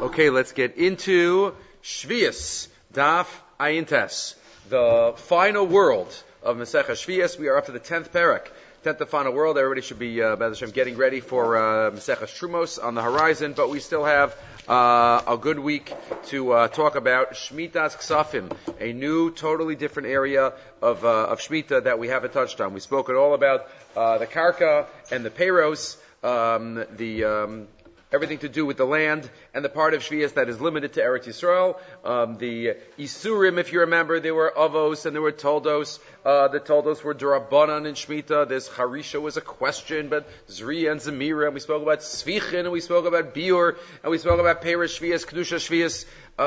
Okay, let's get into Shvius, Daf Ayin Tes, the final world of Masechah Shvius. We are up to the 10th parak, 10th and final world. Everybody should be, B'ez Hashem, getting ready for Masechah Trumos on the horizon, but we still have a good week to talk about Shmitas Ksafim, a new, totally different area of Shmita that we haven't touched on. We spoke all about the Karka and the Peiros, everything to do with the land, and the part of Shvius that is limited to Eretz Yisrael. The Isurim, if you remember, there were Avos and there were Toldos. The Toldos were Darabanan in Shemitah. This Harisha was a question, but Zri and Zemira, and we spoke about Svichin, and we spoke about Biur, and we spoke about Peirish Shvius, Kedusha Shvius,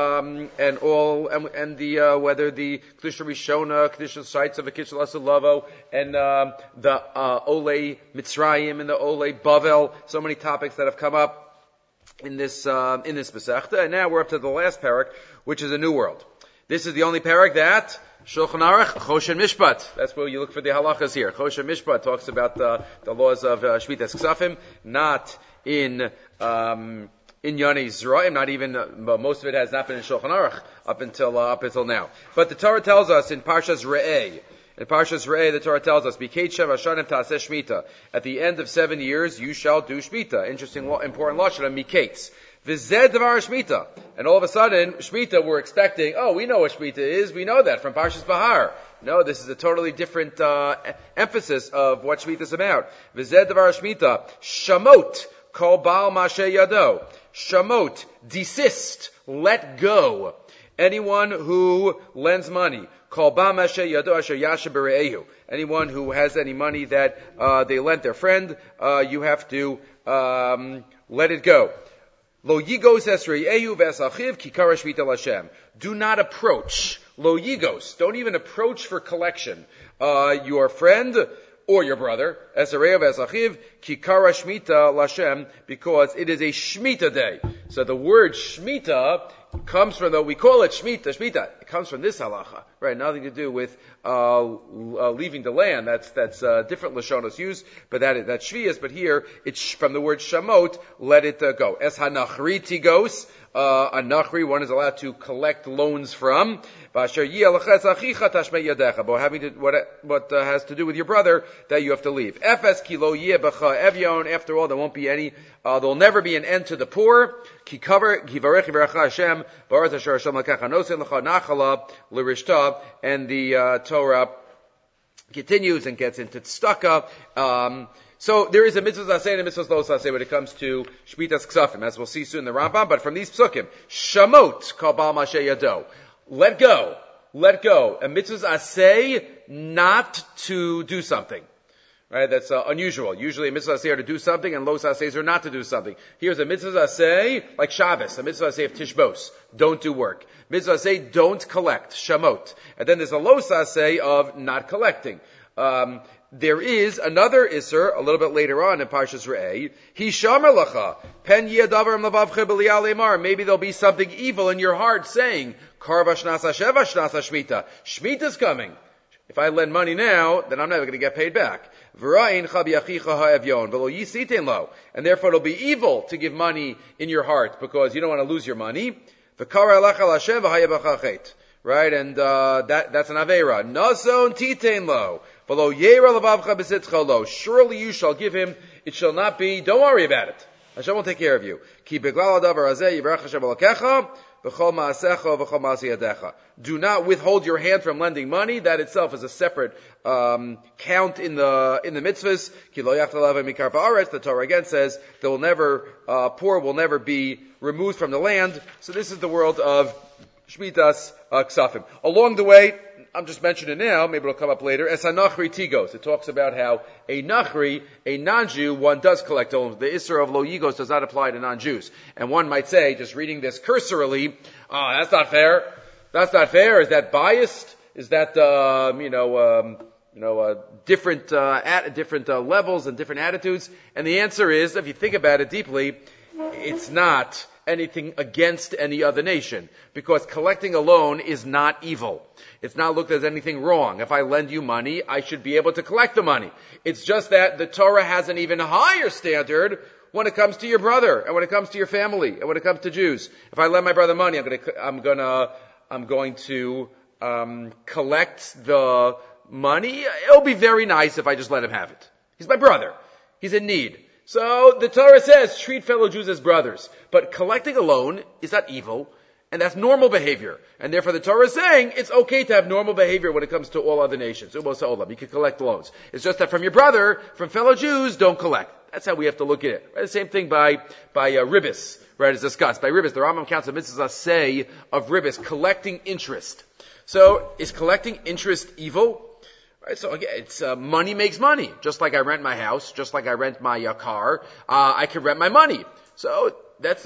whether the Kedusha Rishona, Kedusha sites of a Kitchel Asalavo, and the Olei Mitzrayim and the Olei Bavel, so many topics that have come up in this Masechta, and now we're up to the last parak, which is a new world. This is the only parak that Shulchan Aruch Choshen Mishpat. That's where you look for the halachas here. Choshen Mishpat talks about the laws of Shmitas Ksafim, not in Yanei Zraim, not even most of it has not been in Shulchan Aruch up until now. But the Torah tells us in Parshas Re'eh. In Parshas Re'eh, the Torah tells us, "B'keit shev hashanim ta'aseh shmita." At the end of 7 years, you shall do shmita. Interesting, important lashon, miketz. V'zed devar shmita. And all of a sudden, shmita, we're expecting, we know what shmita is. We know that from Parshas Bahar. No, this is a totally different emphasis of what shmita is about. V'zed devar shmita. Shamot kol baal mashe yado. Shamot, desist, let go. Anyone who lends money. Anyone who has any money that they lent their friend, you have to let it go. Lo yigos esreyehu v'esachiv kikara shvita l'Hashem. Do not approach. Lo yigos. Don't even approach for collection. Your friend or your brother, esreyehu v'esachiv kikara shmita l'Hashem, because it is a shmita day. So the word shmita comes from we call it Shemitah. It comes from this halacha, right? Nothing to do with leaving the land. That's different lashonos used, but that's Shvius. But here it's from the word Shamot. Let it go. Es hanachri tigos. A nachri, one is allowed to collect loans from. But having what has to do with your brother that you have to leave. Efes kilo yebecha evyon. After all, there won't be any. There'll never be an end to the poor. Ki cover givarech yivarecha Hashem baruch asher Hashem lakacha nosen lecha nachala l'rishta. And the Torah continues and gets into tzedakah. So there is a mitzvah zaseh and a mitzvah lo zaseh when it comes to Shmitas Ksafim, as we'll see soon in the Rambam. But from these psukim, Shamot kol baal mashe yado. Let go. A mitzvah zaseh not to do something. Right? That's unusual. Usually a mitzvah zaseh are to do something and lo zasehs are not to do something. Here's a mitzvah zaseh like Shabbos, a mitzvah zaseh of Tishbos. Don't do work. Mitzvah zaseh don't collect. Shamot. And then there's a lo zaseh of not collecting. There is another Isser, a little bit later on in Parshas Re'eh. Hishamar lacha, pen yadavar mlavavche b'liyal emar. Maybe there'll be something evil in your heart saying, Karva shnasa sheva shnasa shmita. Shmita's coming. If I lend money now, then I'm never going to get paid back. V'ra'in chabi achicha ha'evyon, v'lo yisiten lo. And therefore it'll be evil to give money in your heart because you don't want to lose your money. V'kara alecha l'Hashem v'hayabach chet. Right? And that's an Aveira. Nason titen lo. Surely you shall give him, it shall not be, don't worry about it. Hashem will take care of you. Do not withhold your hand from lending money. That itself is a separate count in the mitzvahs. The Torah again says poor will never be removed from the land. So this is the world of Shmitas Ksafim. Along the way, I'm just mentioning it now, maybe it'll come up later, Es HaNachri Tigos. It talks about how a Nachri, a non-Jew, one does collect loans. The Isser of Lo Yigos does not apply to non-Jews. And one might say, just reading this cursorily, that's not fair. That's not fair. Is that biased? Is that, different levels and different attitudes? And the answer is, if you think about it deeply, it's not anything against any other nation, because collecting a loan is not evil. It's not looked as anything wrong. If I lend you money, I should be able to collect the money. It's just that the Torah has an even higher standard when it comes to your brother, and when it comes to your family, and when it comes to Jews. If I lend my brother money, I'm going to collect the money. It'll be very nice if I just let him have it. He's my brother. He's in need. So the Torah says, treat fellow Jews as brothers. But collecting a loan is not evil, and that's normal behavior. And therefore the Torah is saying it's okay to have normal behavior when it comes to all other nations. You can collect loans. It's just that from your brother, from fellow Jews, don't collect. That's how we have to look at it. Right? The same thing by ribbis, right, is discussed. By ribbis, the Rambam counts the mitzvahs say of ribbis, collecting interest. So, is collecting interest evil? Right, so again, it's money makes money. Just like I rent my house, just like I rent my car, I can rent my money. So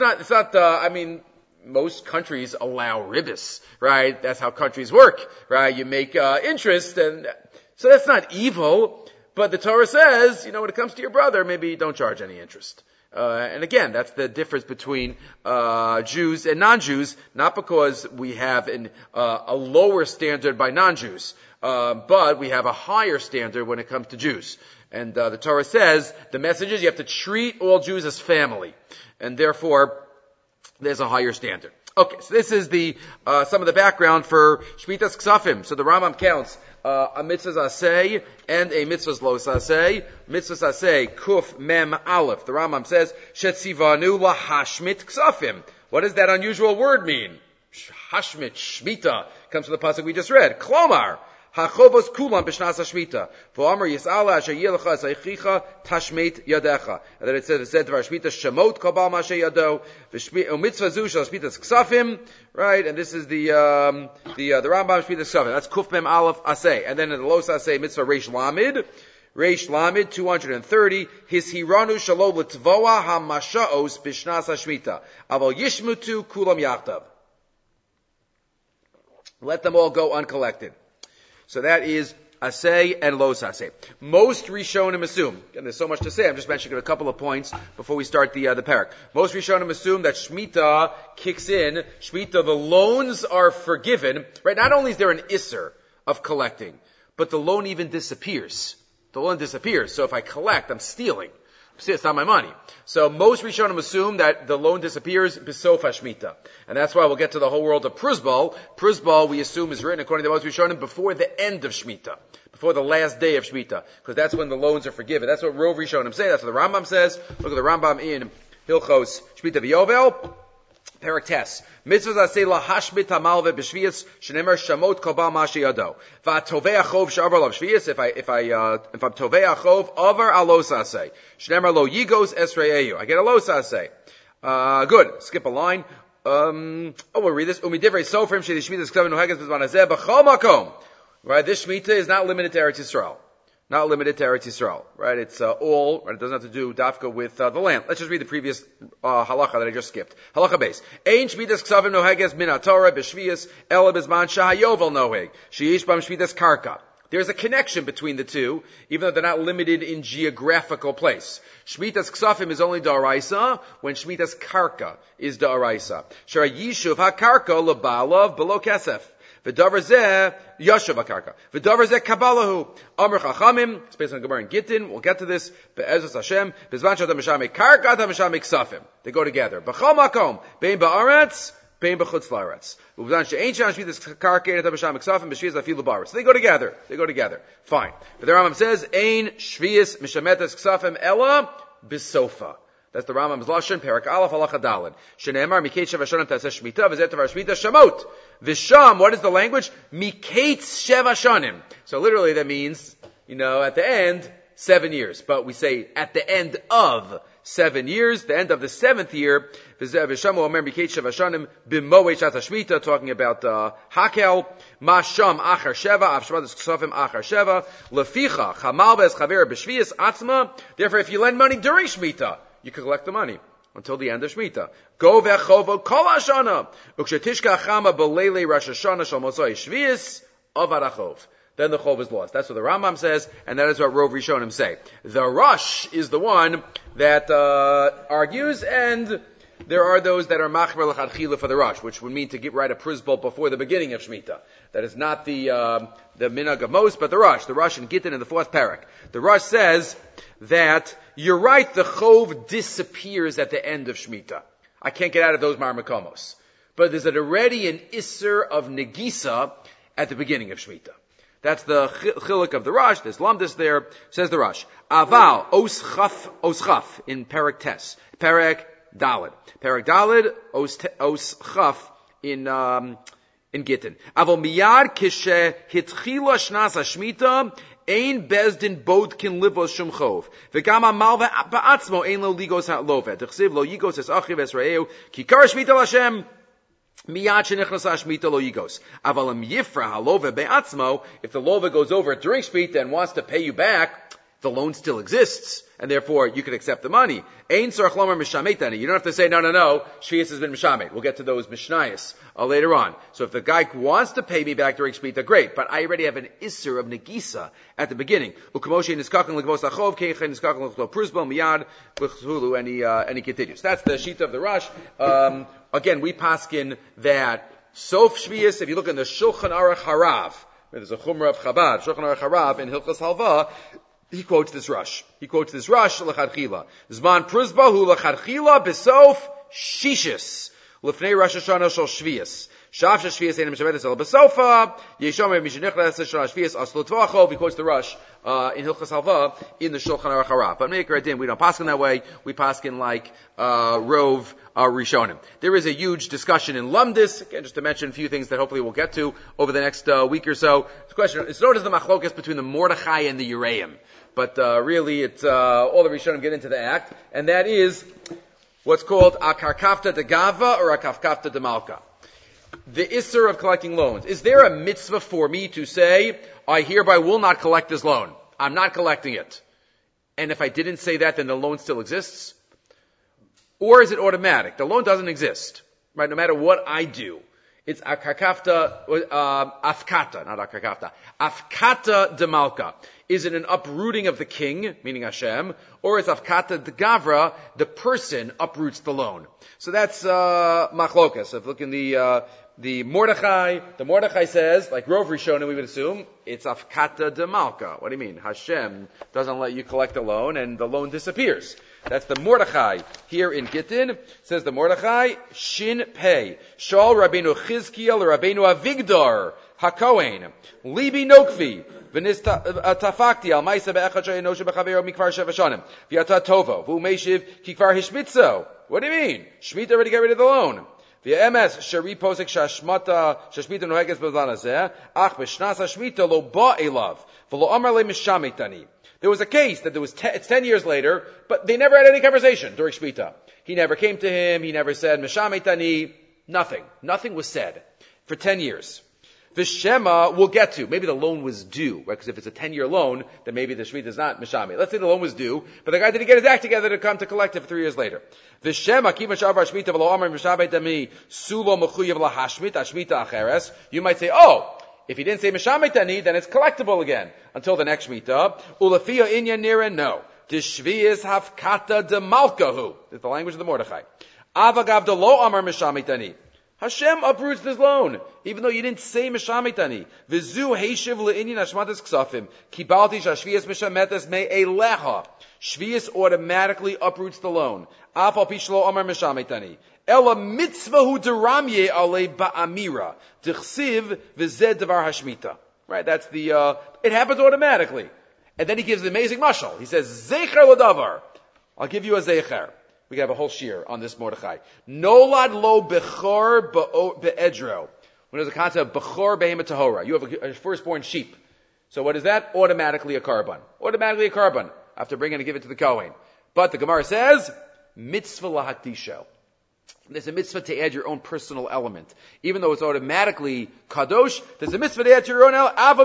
most countries allow ribbis, right? That's how countries work, right? You make interest, and so that's not evil. But the Torah says, when it comes to your brother, maybe don't charge any interest. And again, that's the difference between Jews and non-Jews, not because we have a lower standard by non-Jews, but we have a higher standard when it comes to Jews. And the Torah says the message is you have to treat all Jews as family, and therefore there's a higher standard. Okay, so this is some of the background for Shmitas Ksafim. So the Rambam counts a mitzvahs aseh and a mitzvahs lo aseh. Mitzvahs aseh, kuf mem aleph. The Rambam says, shetzivanu lahashmit ksafim. What does that unusual word mean? Hashmit, shmita, comes from the pasuk we just read. Klomar, hachovos kulam b'shnas hashmita. V'amar yis'ala asher yelecha zaychicha tashmeit yadecha. And then it said to our shmita, shemot kabal mashe yado, u'mitzvah zu shal shmitas ksafim, right? And this is the Rambam shmitas ksafim. That's kuf mem aleph aseh. And then in the los aseh mitzvah reish lamid, 230, his hiranu shalom l'tvoa ha-masha'os b'shnas hashmita. Aval yishmutu kulam yachtav. Let them all go uncollected. So that is aseh and los aseh. Most Rishonim assume, and there's so much to say, I'm just mentioning a couple of points before we start the parak. Most Rishonim assume that Shemitah kicks in. Shemitah, the loans are forgiven. Right? Not only is there an isser of collecting, but the loan even disappears. The loan disappears. So if I collect, I'm stealing. It's not my money. So most Rishonim assume that the loan disappears b'sof hashmita. And that's why we'll get to the whole world of Pruzbal. Pruzbal, we assume, is written, according to most Rishonim, before the end of Shemitah. Before the last day of Shemitah. Because that's when the loans are forgiven. That's what Rov Rishonim say. That's what the Rambam says. Look at the Rambam in Hilchos Shemitah V'Yovel. Perak Tes. Mitzvah aseh lahashmit hamalve b'shviyas shenemer shamot kol bal mashi yado. V'atovei achov she'avar lo b'shviyas. If I'm tovei achov avar alos aseh. Shenemer lo yigos esreyeyu. I get a los aseh. Good. Skip a line. We'll read this. Umidivrei sofrim sheli shmitas ksavim noheges b'zman hazeh b'chol makom. Right. This shmita is not limited to Eretz Yisrael. Not limited to Eretz Yisrael, right? It's all, right? It doesn't have to do dafka with the land. Let's just read the previous halacha that I just skipped. Halacha base. Ein shmitas ksavim noheges min haTorah b'shviyas ela b'zman shahayovel noheg sheyish bam shmitas karka. There's a connection between the two, even though they're not limited in geographical place. Shmitas ksafim is only da'araisa when shmitas karka is da'araisa. Shara yishuv hakarka lebalav below kesef. V'davar zeh yashav hakarka. V'davar zeh kabalahu. Amr chachamim. It's based on Gemara and Gittin. We'll get to this. Be'ezras Hashem. B'zman shata mishame karka ta mishame ksafim. They go together. B'chol makom. Bein ba'aretz. Bein b'chutz la'aretz. U'v'zman she'ein sham shmitas karka ta mishame ksafim. B'shviyas afilu ba'aretz. They go together. They go together. Fine. But the Rambam says, ein shviyas mishametas ksafim ela b'sofa. That's the Rambam's lashon, Perak Aleph Halacha Daled. Shene'emar miketz sheva shonim taseh shmita v'zeh tavar shmita shamot. V'sham, what is the language? Miketz sheva shonim. So literally that means, at the end, 7 years. But we say at the end of 7 years, the end of the 7th year, v'sham omer miketz sheva shonim b'moed shat hashmita, talking about hakel. Masham achar sheva, av shmadas ksafim achar sheva. Leficha chamal be'ez chaver b'shviyas atzma. Therefore, if you lend money during shmita, you can collect the money until the end of Shemitah. Go ve'chovo kol hashana. Ukshetishka chama b'leilei Rosh Hashanah shal Mosai Shvius avar achov. Then the chov is lost. That's what the Rambam says, and that is what Rov Rishonim say. The Rosh is the one that argues, and There are those that are machmer l'chadchila for the Rosh, which would mean to write a prisbol before the beginning of Shemitah. That is not the minhag of most, but the Rosh in Gittin in the 4th parak. The Rosh says that you're right, the chov disappears at the end of Shemitah. I can't get out of those marmakomos. But there's already an isser of negisa at the beginning of Shemitah. That's the chiluk of the Rosh. There's lamdis there. Says the Rosh. Aval oschaf in parak tes. Parak dalid. Parak dalid oschaf in Gittin. Aval miyad kishe hitchila shnas hashmita ein bezdin bodkin livos shum chov. V'gam amal ba'atzmo ein lo ligos ha'lovet. D'chsiv lo yigos es achiv es re'eu kikar shmita l'Hashem. Miyad shenichnas hashmita lo yigos. Aval im yifra halove be'atzmo. If the lova goes over during shmita and wants to pay you back, the loan still exists, and therefore you can accept the money. Ein tzarich lomer mishametani. You don't have to say, no, Shvius has been mishamet. We'll get to those mishnayos later on. So if the guy wants to pay me back during Shemitah, great, but I already have an isser of negisa at the beginning. U'kamoshi niskaken l'gvos achov, keichen niskaken l'chlo prusbel miyad, v'chulu, and he continues. That's the sheet of the Rosh. Again, we paskin that Sof Shvius, if you look in the Shulchan Aruch Harav, there's a Chumrah of Chabad, Shulchan Aruch Harav in Hilchos Halva, he quotes this Rosh. L'chadchila. Zman pruzbahu l'chadchila besof shishis. L'fnei Rosh Hashanah shel Shvius. Shav shel Shvius ein mishametes el besofa. Yeshomer mishenichlas shel Shvius aslu tvachov. He quotes the Rosh in Hilchos Halva in the Shulchan Aruch Harav. But Meikar Adin, we don't paskin that way. We paskin like Rov Rishonim. There is a huge discussion in Lumdis, again, just to mention a few things that hopefully we'll get to over the next week or so. The question, it's known as the machlokas between the Mordechai and the Yereim. But really, it's all the Rishonim get into the act, and that is what's called akarkafta de gava or akarkafta de malka. The isser of collecting loans. Is there a mitzvah for me to say, I hereby will not collect this loan? I'm not collecting it. And if I didn't say that, then the loan still exists? Or is it automatic? The loan doesn't exist, right? No matter what I do. It's akarkafta, afkata, not akarkafta. Afkata de malka. Is it an uprooting of the king, meaning Hashem, or is afkata de gavra, the person uproots the loan? So that's machlokas. If look in the Mordechai says, like Rov Rishonim, we would assume, it's afkata de malka. What do you mean? Hashem doesn't let you collect a loan, and the loan disappears. That's the Mordechai here in Gittin. Says the Mordechai, Shin Pei. Shal Rabbeinu Chizkiel Rabbeinu Avigdor HaKohen. Libi Nokvi. V'nis tafakti al ma'isa be'echad she'enoshe b'chavero mikvar sheva shanim. V'yata tovo. V'u meishiv kikvar hishmitzo. What do you mean? Shemitah already got rid of the loan. V'emes shari posek shashmita noheges b'zlan hazeh. Ach b'shnas hashmita lo ba'elav. V'lo amar le mishamitani. There was a case that it's 10 years later, but they never had any conversation during Shemitah. He never came to him, he never said, Meshametani, nothing. Nothing was said for 10 years. Vishema we'll get to. Maybe the loan was due, right? Because if it's a 10-year loan, then maybe the Shemitah is not Meshamet. Let's say the loan was due, but the guy didn't get his act together to come to collect it for 3 years later. Vishema kima shavar Shemitah v'lo amar Meshametani sulo mechuyev lahashmit ashmita acheres. You might say, if he didn't say Meshametani, then it's collectible again until the next Shemitah. Ulafia inyan niren, no. Dishvius hafkata de malkahu. It's the language of the Mordechai. Avagav de lo amar Meshametani. Hashem uproots this loan, even though you didn't say Meshametani. V'zu heishiv le'inyan hashmatas ksafim. Kibalti shashvius meshametas me'elecha. Shvius automatically uproots the loan. Afal pishlo amar Meshametani. Ela mitzvahu deramye ale ba'amira. D'chsiv v'zed devar hashmita. Right, that's the, it happens automatically. And then he gives the amazing mashal. He says, Zecher l'davar. I'll give you a zecher. We have a whole shir on this Mordechai. Nolad lo bechor be'edro. When there's a concept of bechor behemoth tahora. You have a firstborn sheep. So what is that? Automatically a carbon. Automatically a carbon. After bringing to give it to the Kohen. But the Gemara says, mitzvah lahatisho. There's a mitzvah to add your own personal element. Even though it's automatically kadosh, there's a mitzvah to add your own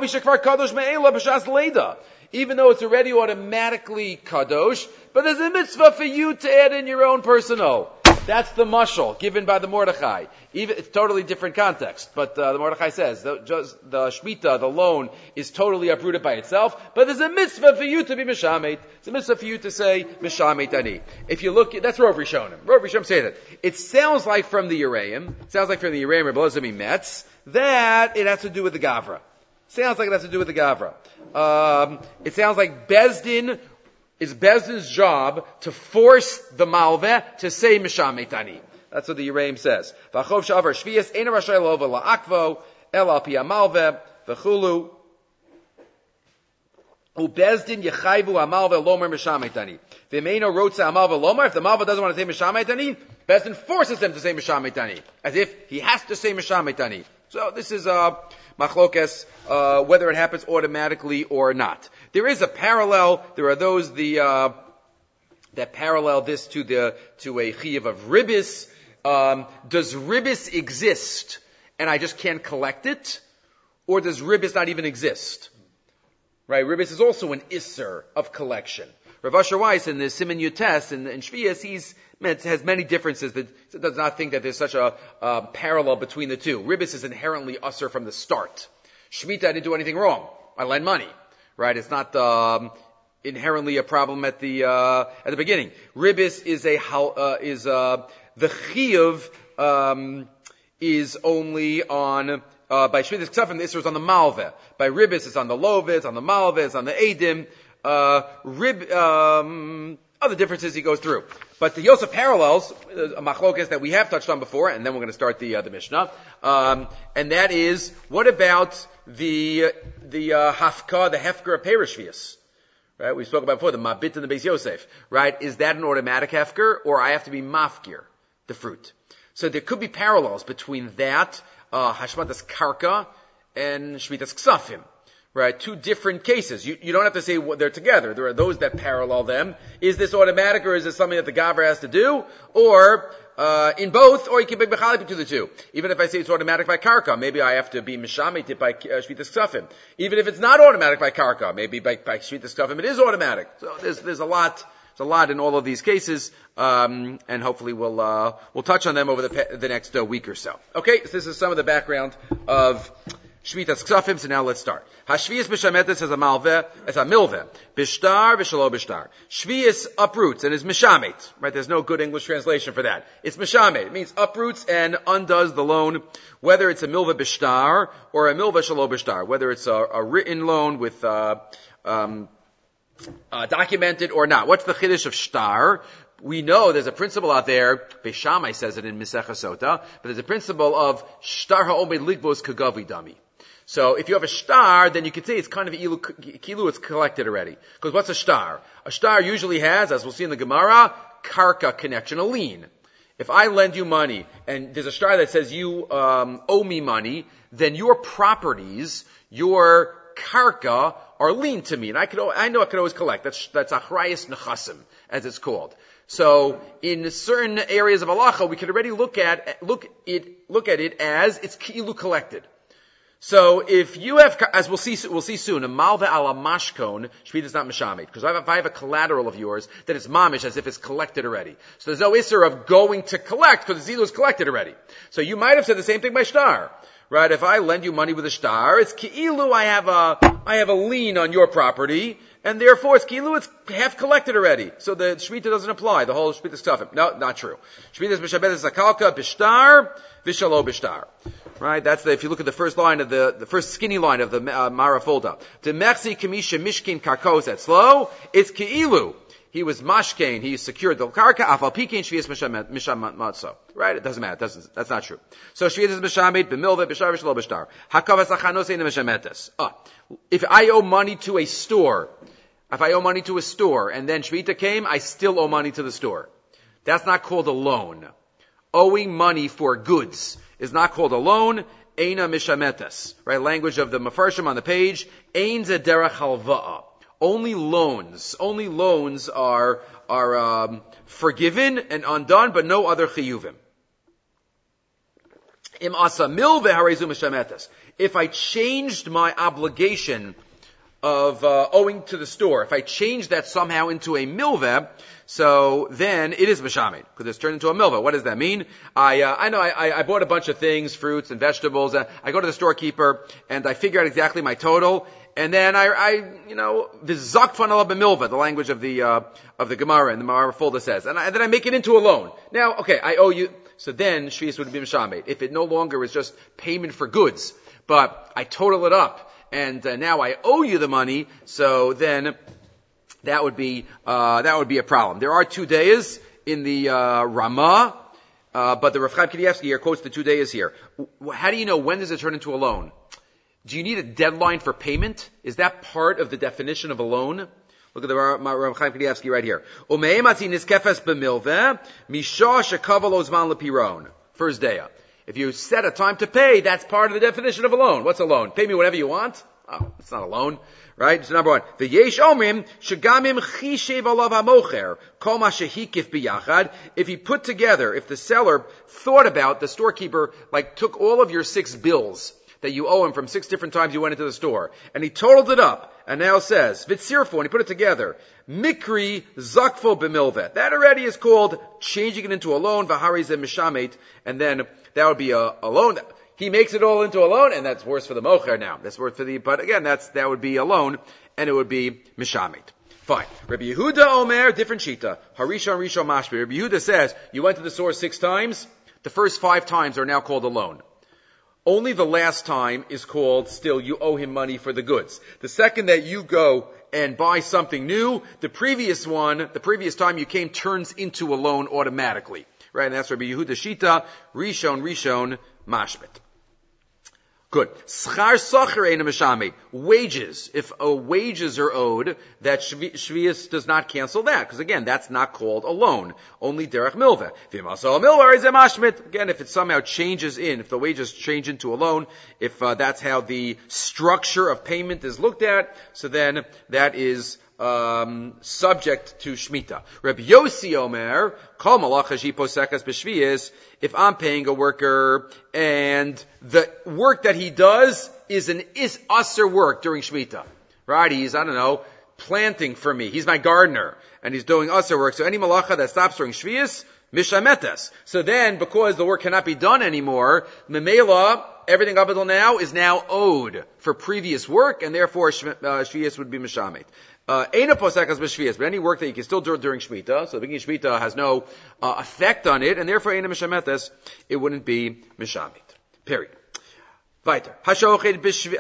element. Even though it's already automatically kadosh, but there's a mitzvah for you to add in your own personal. That's the mashal given by the Mordechai. Even it's totally different context, but the Mordechai says the shmita, the loan, is totally uprooted by itself. But there's a mitzvah for you to be mishamet. It's a mitzvah for you to say mishamet ani. If you look, that's Rov Rishonim. Rov Rishonim say that. It sounds like from the Yereim, Rebbe Elazar Metz, that it has to do with the Gavra. Sounds like it has to do with the Gavra. It sounds like it's Bezdin's job to force the Malveh to say Mishamet Ani. That's what the Yereim says. V'achov sha'avar shviyas ein rashay lova la'akvo el al pi ha'malveh v'chulu u'bezdin yechayvu ha'malveh lomer Mishamet Ani. V'meino rotza ha'malveh lomer. If the Malveh doesn't want to say Mishamet Ani, Bezdin forces him to say Mishamet Ani, as if he has to say Mishamet Ani. So this is machlokes, whether it happens automatically or not. There is a parallel. There are those that parallel this to a chiyuv of ribis. Does ribis exist and I just can't collect it, or does ribis not even exist? Right, ribis is also an isser of collection. Rav Asher Weiss in the Siman Yutes in Shvias, has many differences. That does not think that there's such a parallel between the two. Ribis is inherently usser from the start. Shemitah, I didn't do anything wrong. I lend money, right? It's not inherently a problem at the beginning. Ribis is the chiyuv is only on. By Shvitas Ksafim, the Isser is on the Malveh. By Ribis, it's on the Loveh, it's on the Malveh, it's on the Eidim. Other differences he goes through. But he also parallels a machlokas that we have touched on before, and then we're going to start the Mishnah. And that is, what about the hafka, the hefker of Perishvias? Right? We spoke about before, the mabit and the Beis Yosef. Right? Is that an automatic hefker, or I have to be mafkir, the fruit? So there could be parallels between that, hashmatas karka, and shvitas ksafim. Right, two different cases. You don't have to say they're together. There are those that parallel them. Is this automatic, or is this something that the Gavra has to do? Or, in both, or you can be mechalik between the two. Even if I say it's automatic by karka, maybe I have to be mishamet by shvitas ksafim. Even if it's not automatic by karka, maybe by shvitas ksafim it is automatic. So there's a lot in all of these cases, and hopefully we'll touch on them over the next week or so. Okay, so this is some of the background of Shvitas Ksafim, so now let's start. Hashvias Mishametes as a malveh, as a milveh. Bishtar, v'shalo bishtar. Shvias uproots and is mishamet. Right, there's no good English translation for that. It's mishamet. It means uproots and undoes the loan, whether it's a milveh bishtar or a milveh shalo bishtar. Whether it's a written loan with, documented or not. What's the chiddush of shtar? We know there's a principle out there, Beis Shammai says it in Masechah Sota, but there's a principle of shtar ha'omed ligbos kagavi dami. So if you have a shtar, then you could say it's kind of kilu, it's collected already. Because what's a shtar? A shtar usually has, as we'll see in the Gemara, karka connection, a lien. If I lend you money, and there's a shtar that says you owe me money, then your properties, your karka, are lien to me, and I know I could always collect. That's achrayus nechasim, as it's called. So in certain areas of halacha, we can already look at it as it's kilu collected. So if you have, as we'll see soon, a malveh ala mashkon, shvit is not mishamet. Because if I have a collateral of yours, then it's mamish as if it's collected already. So there's no isser of going to collect, because the zilu is collected already. So you might have said the same thing by shtar. Right? If I lend you money with a shtar, it's ki'ilu, I have a lien on your property, and therefore it's ki'ilu, it's half collected already. So the shvita doesn't apply, the whole shvita is tough. No, not true. Shvita is mishabetes akalka, bishtar, vishalo bishtar. Right? That's if you look at the first line of the first skinny line of the Mara Folda. To mechzi kamisha mishkin karkos at slow, it's ki'ilu. He was mashkein, he secured the karka, afal pikin, shvias mishamet matzo. Right? It doesn't matter, that's not true. So shvias is mishamet, b'milveh, b'shar, v'shalo b'shtar. Hakavas achanos ein mishametes. If I owe money to a store, and then shvita came, I still owe money to the store. That's not called a loan. Owing money for goods is not called a loan, eina mishametes. Right? Language of the Mefarshim on the page, ein ze derech halva'a. Only loans are forgiven and undone, but no other chiyuvim. Im asa milveh harezu mishametes. If I changed my obligation owing to the store. If I change that somehow into a milveh, so then it is mishamid, because it's turned into a milveh. What does that mean? I bought a bunch of things, fruits and vegetables. I go to the storekeeper and I figure out exactly my total. And then v'zakt fan alav b'milveh, the language of the Gemara, and the Gemara folder says. And then I make it into a loan. Now, okay, I owe you. So then, shvius would be mishamid. If it no longer is just payment for goods, but I total it up, and now I owe you the money, so then that would be a problem. There are 2 days in the Ramah, but the Rav Chaim Kanievsky here quotes the 2 days here. How do you know when does it turn into a loan? Do you need a deadline for payment? Is that part of the definition of a loan? Look at the Rav Chaim Kanievsky right here. First day. If you set a time to pay, that's part of the definition of a loan. What's a loan? Pay me whatever you want? Oh, it's not a loan. Right? So number one. The yesh omrim shegamim chishev alav hamocher kol ma shehikif biyachad. If he put together, if the seller thought about, the storekeeper, took all of your 6 bills that you owe him from 6 different times you went into the store, and he totaled it up, and now says, Vitzirfu, and he put it together, Mikri Zakfo b'milvet. That already is called changing it into a loan, V'hari ze mishamet, and then that would be a loan. He makes it all into a loan, and that's worse for the mocher now. That's worse for but again, that would be a loan, and it would be mishamet. Fine. Rabbi Yehuda Omer, different shita. Harishon Rishon Mashbi. Rabbi Yehuda says, you went to the store 6 times, the first 5 times are now called a loan. Only the last time is called still you owe him money for the goods. The second that you go and buy something new, the previous time you came turns into a loan automatically. Right? And that's Rabbi Yehuda Shita, Rishon, Mashbet. Good. Schar sacher ein mishamid. Wages. If wages are owed, that shvius does not cancel that. Because again, that's not called a loan. Only derech milveh. V'masal milveh is a mashmit. Again, if it somehow changes if the wages change into a loan, if that's how the structure of payment is looked at, so then that is subject to Shemitah. Rabbi Yossi Omer, Kol malacha posekas b'shviyis, if I'm paying a worker and the work that he does is usher work during Shemitah, right? He's, planting for me. He's my gardener and he's doing usher work. So any malacha that stops during Shviyis, mishametes. So then, because the work cannot be done anymore, memela, everything up until now is now owed for previous work, and therefore Shviyis would be mishamet. Eina posekas b'shviyas, but any work that you can still do during Shemitah, so the beginning of Shemitah has no effect on it, and therefore eina mishametes, it wouldn't be mishamet. Period. Weiter. Hashochet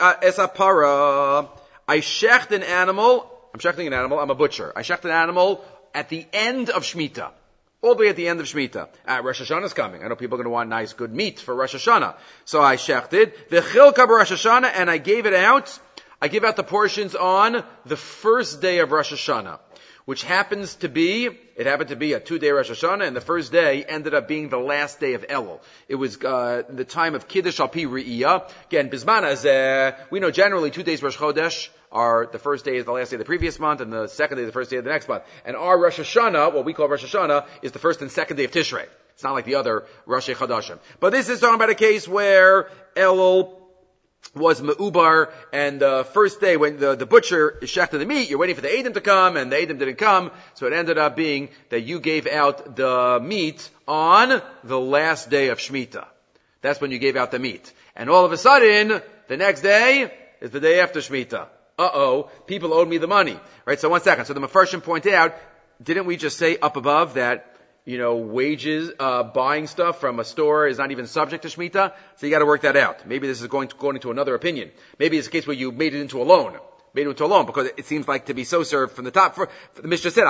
esapara. I shecht an animal. I'm shechting an animal. I'm a butcher. I shecht an animal at the end of Shemitah. All the way at the end of Shemitah. Rosh Hashanah is coming. I know people are going to want nice, good meat for Rosh Hashanah. So I shechted. V'chilka b'Rosh Hashanah, and I gave it out. I give out the portions on the first day of Rosh Hashanah, which happened to be a 2-day Rosh Hashanah, and the first day ended up being the last day of Elul. It was the time of Kiddush al Pi Re'iyah. Again, Bisman as we know generally 2 days Rosh Chodesh are the first day is the last day of the previous month, and the second day is the first day of the next month. And our Rosh Hashanah, what we call Rosh Hashanah, is the first and second day of Tishrei. It's not like the other Rosh Chodashim. But this is talking about a case where Elul was me'ubar, and the first day when the butcher is shechted the meat, you're waiting for the Edom to come, and the Edom didn't come, so it ended up being that you gave out the meat on the last day of Shemitah. That's when you gave out the meat. And all of a sudden, the next day is the day after Shemitah. People owed me the money. Right, so 1 second. So the Mefarshim point out, didn't we just say up above that wages, buying stuff from a store is not even subject to Shemitah? So you gotta work that out. Maybe this is going into another opinion. Maybe it's a case where you made it into a loan. Because it seems like to be so served from the top. The Mishnah said,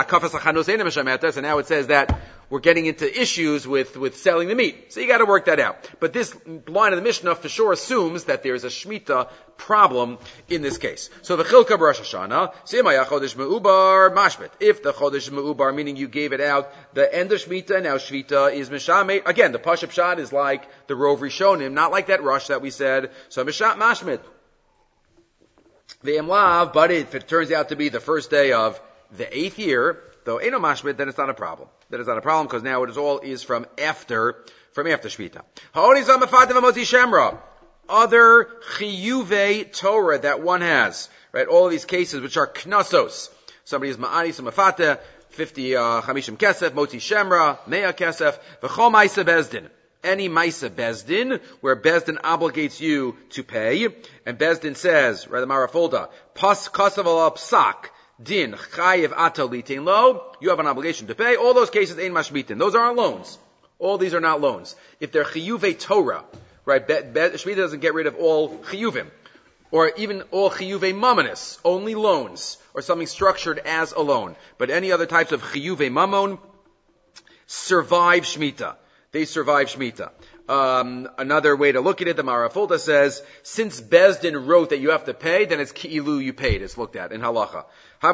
and now it says that we're getting into issues with selling the meat. So you gotta work that out. But this line of the Mishnah for sure assumes that there's a Shemitah problem in this case. So the Chilka Rosh Hashanah, Chodesh Me'ubar Mashbet. If the Chodesh Me'ubar, meaning you gave it out the end of Shemitah, now Shemitah is Mishamet. Again, the Pashup Shad is like the Rov Rishonim, not like that Rush that we said. So Mashmet. The Emlav, but if it turns out to be the first day of the 8th year, though Eino Mashmit, then it's not a problem. That is not a problem because now it is all from after Shemitah. other chiyuve Torah that one has, right? All of these cases which are knasos. Somebody is ma'ani, some mafata, 50 chamishim kesef, motzi shemra, mea kesef, v'chol ma'isa bezdin. Any ma'isa bezdin, where bezdin obligates you to pay, and bezdin says, right, the Marafolda, pas kasav ala psak, din, chayiv ata litin lo, you have an obligation to pay. All those cases ain't mashmitin. Those aren't loans. All these are not loans. If they're chiyuve Torah, right, Shemitah doesn't get rid of all chiyuvim, or even all chiyuve mamanis, only loans, or something structured as a loan. But any other types of chiyuve mamon survive Shemitah. They survive Shemitah. Another way to look at it, the Marafolda says, since Bezdin wrote that you have to pay, then it's ki'ilu you paid. It's looked at in halacha.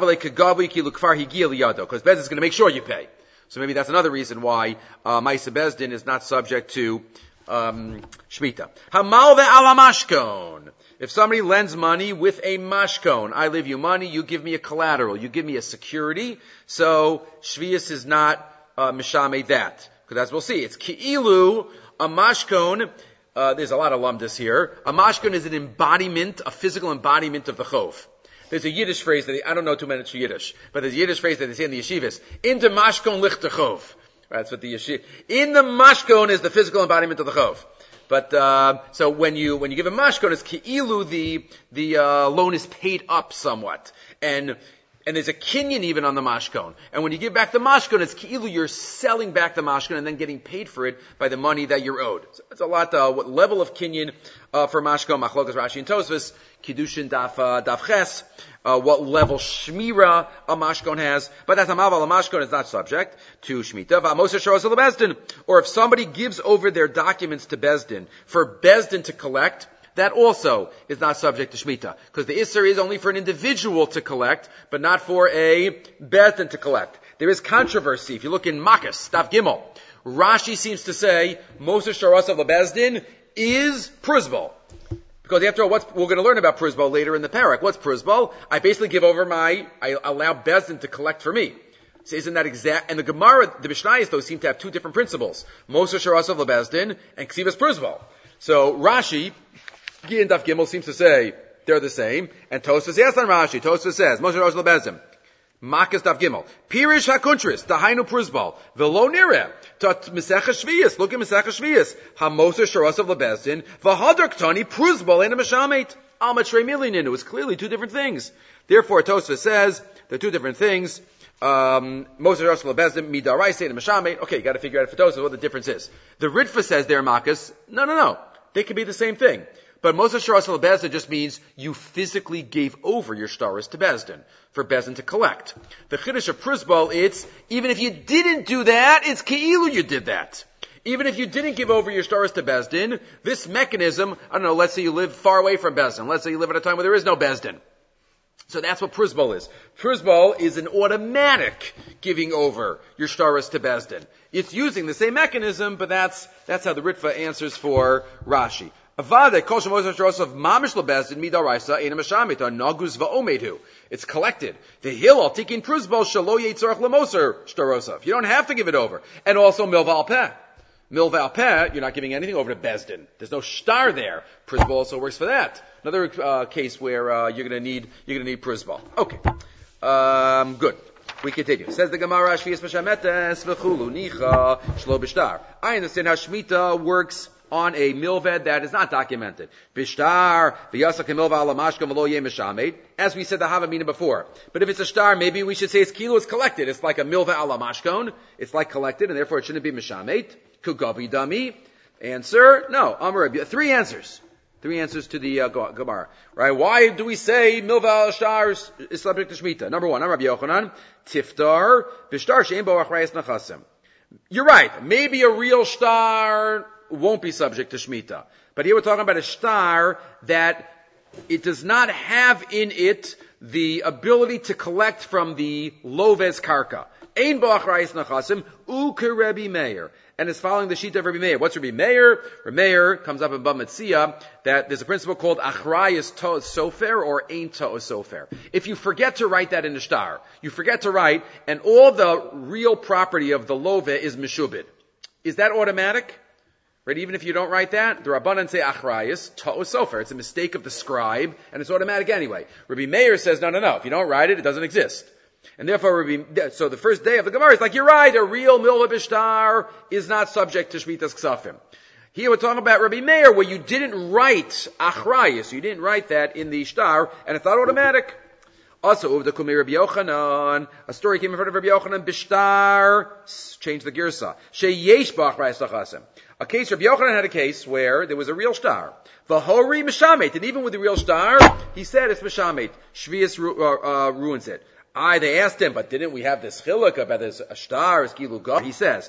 Because Bezdin is going to make sure you pay. So maybe that's another reason why Ma'isa Bezdin is not subject to Shemitah. Hamal ve'ala mashkon. If somebody lends money with a mashkon, I leave you money, you give me a collateral, you give me a security, so Shvius is not mishame that. Because as we'll see, it's ki'ilu, a mashkon, there's a lot of lumdus here. A mashkon is an embodiment, a physical embodiment of the chov. There's a Yiddish phrase that I don't know 2 minutes for Yiddish, but there's a Yiddish phrase that they say in the yeshivas. In the mashkon lich the chov. That's what the yeshiva. In the mashkon is the physical embodiment of the chov. But so when you give a mashkon, it's ki'ilu, the loan is paid up somewhat, and there's a kinyan even on the mashkon. And when you give back the mashkon, it's ki'ilu, you're selling back the mashkon and then getting paid for it by the money that you're owed. So it's a lot. What level of kinyan for mashkon? Machlokas Rashi and Tosfos, Kiddushin daf ches. What level shmira a mashkon has, but that's a maval. A mashkon is not subject to shmita. Or if somebody gives over their documents to Bezdin for Bezdin to collect, that also is not subject to shmita, because the isser is only for an individual to collect, but not for a Bezdin to collect. There is controversy. If you look in Makkos, Daf Gimel, Rashi seems to say Moshe Sharasav LeBezdin is pruzbal. Because after all, we're going to learn about pruzbal later in the parak. What's pruzbal? I basically give over I allow Bezdin to collect for me. So isn't that exact? And the Gemara, the Mishnayos, though, seem to have two different principles. Moshe Sharasav LeBezdin and Ksivas pruzbal. So Rashi, Gin Daf Gimel, seems to say they're the same. And Tosfos asks on Rashi. Tosfos says, Moshe Sharasav LeBezdin. Makas Daf Gimel. Pirish HaKuntris, Dahainu Pruzbal, Velo Nireh, Tat Mesecha Shviyas, look at Mesecha Shviyas, Hamosa Sharasav LeBezdin, Vahadar Ktani Pruzbal and a Meshameit, Almatrei Milininu. It's clearly two different things. Therefore, Tosfos says, they're two different things. Mosa Sharasav LeBezdin, Midaraisa and a Meshameit. Okay, you gotta figure out for Tosfos what the difference is. The Ritva says there, Makas, no. They could be the same thing. But Moshe Sharasav LeBezdin just means you physically gave over your shtaris to Bezdin, for Bezdin to collect. The Chiddush of Pruzbal, it's, even if you didn't do that, it's Ke'ilu you did that. Even if you didn't give over your shtaris to Bezdin, this mechanism, I don't know, let's say you live far away from Bezdin. Let's say you live at a time where there is no Bezdin. So that's what Pruzbal is. Pruzbal is an automatic giving over your shtaris to Bezdin. It's using the same mechanism, but that's how the Ritva answers for Rashi. It's collected. The Hillel tikin pruzbal shalo yitzarach lemoser shtarosov. You don't have to give it over. And also milval peh. Milval peh, you're not giving anything over to Bezdin. There's no shtar there. Pruzbal also works for that. Another case where you're gonna need pruzbal. Okay. Good. We continue. Says the Gemara, Shvius b'shametes v'chulu nicha shlo b'shtar. I understand how Shemitah works on a milved that is not documented. Bishtar, v'yasak milva ala mashka v'lo yeh mishamed. As we said the Havamina before. But if it's a shtar, maybe we should say it's kilo, it's collected. It's like a milva ala mashkon. It's like collected, and therefore it shouldn't be mishamed. Kugavi dami. Answer, no. Amar, 3 answers. 3 answers to the Gemara. Right? Why do we say milva ala shtar is subject to Shemitah? Number 1, Amar Yochanan, tiftar, bishtar she'en bo achrayas nachasim. You're right. Maybe a real shtar won't be subject to Shemitah. But here we're talking about a shtar that it does not have in it the ability to collect from the loves karka. Ein bo achrayis nachasim uke Rebbe Meir. And it's following the sheet of Rebbe Meir. What's Rebbe Meir? Rebbe Meir comes up in Bava Metzia that there's a principle called achrayis to'os sofer or ein to'os sofer. If you forget to write that in the shtar, you forget to write, and all the real property of the love is meshubid. Is that automatic? Right? Even if you don't write that, the Rabbanan say achrayus, ta'u sofer. It's a mistake of the scribe, and it's automatic anyway. Rabbi Meir says, no. If you don't write it, it doesn't exist. And therefore, so the first day of the Gemara is like, you're right, a real milva bishtar is not subject to Shmitas Ksafim. Here we're talking about Rabbi Meir, where you didn't write achrayus, you didn't write that in the shtar, and it's not automatic. Also, Uvda Kumi Rabbi Yochanan, a story came in front of Rabbi Yochanan, bishtar, change the girsa, sheyesh b'achrayus lachasim. A case, Rabbi Yochanan had a case where there was a real shtar. V'hori mishamet, and even with the real shtar, he said it's mishamet. Shvius ruins it. They asked him, but didn't we have this chiluk about this shtar, skilu gar? He says,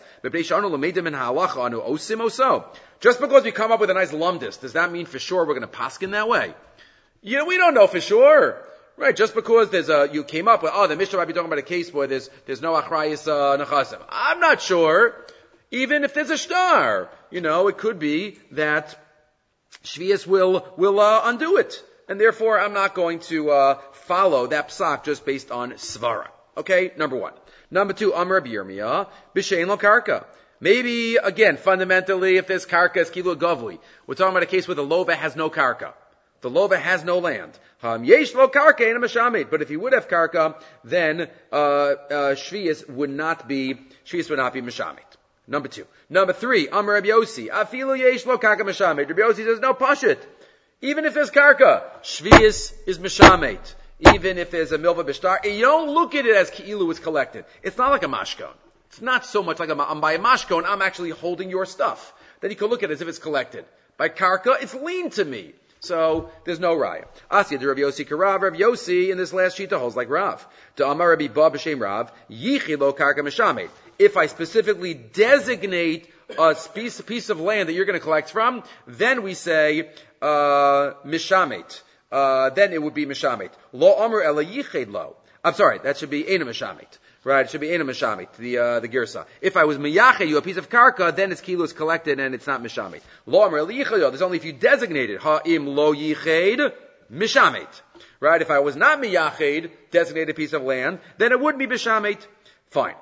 just because we come up with a nice lumdis, does that mean for sure we're going to paskin that way? We don't know for sure. Right, just because you came up with, the Mishnah might be talking about a case where there's no achrayus nechasim. I'm not sure. Even if there's a shtar, it could be that Shvius will undo it. And therefore, I'm not going to follow that psak just based on svara. Okay, number one. Number two, Amar Rabbi Yirmiyah, b'shein lo karka. Maybe, again, fundamentally, if there's karka, it's kilu gavli. We're talking about a case where the lova has no karka. The lova has no land. Yesh lo karka ain't a mashamit. But if he would have karka, then Shvius would not be mashamit. Number two. Number three, Amar Rabbi Yossi, afilu yesh lo karka mashamit. Rabbi Yossi says, no, pashit. Even if there's karka, Shvius is mishamet. Even if there's a milva bishtar, you don't look at it as ki'ilu is collected. It's not like a mashkon. It's not so much like I'm by a mashkon, I'm actually holding your stuff. Then you can look at it as if it's collected. By karka, it's lien to me. So, there's no raya. Asya, the Rabbi Yossi Karav, Rabbi Yossi in this last sheet holds like Rav. To Amar Rabbi Ba b'shem Rav, yichi lo karka mishamet. If I specifically designate a piece of land that you're going to collect from, then we say, mishamet. Then it would be mishamet. Lo amr ela yiched lo. I'm sorry, that should be ena mishamet. Right, it should be ena mishamet, the girsa. If I was miyached you a piece of karka, then it's kilos collected and it's not mishamet. Lo amr ela yiched lo. There's only if you designate it. Ha'im lo yiched mishamet. Right, if I was not miyached, designate a piece of land, then it would be mishamet. Fine.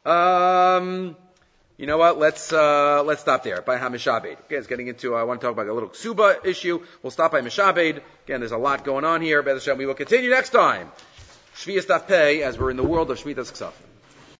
You know what? Let's stop there by HaMishabed. Again, it's getting into, I want to talk about a little ksuba issue. We'll stop by Mishabed. Again, there's a lot going on here. Be'ez Hashem, we will continue next time. Shvius Daf Pei, as we're in the world of Shmitas Ksafim.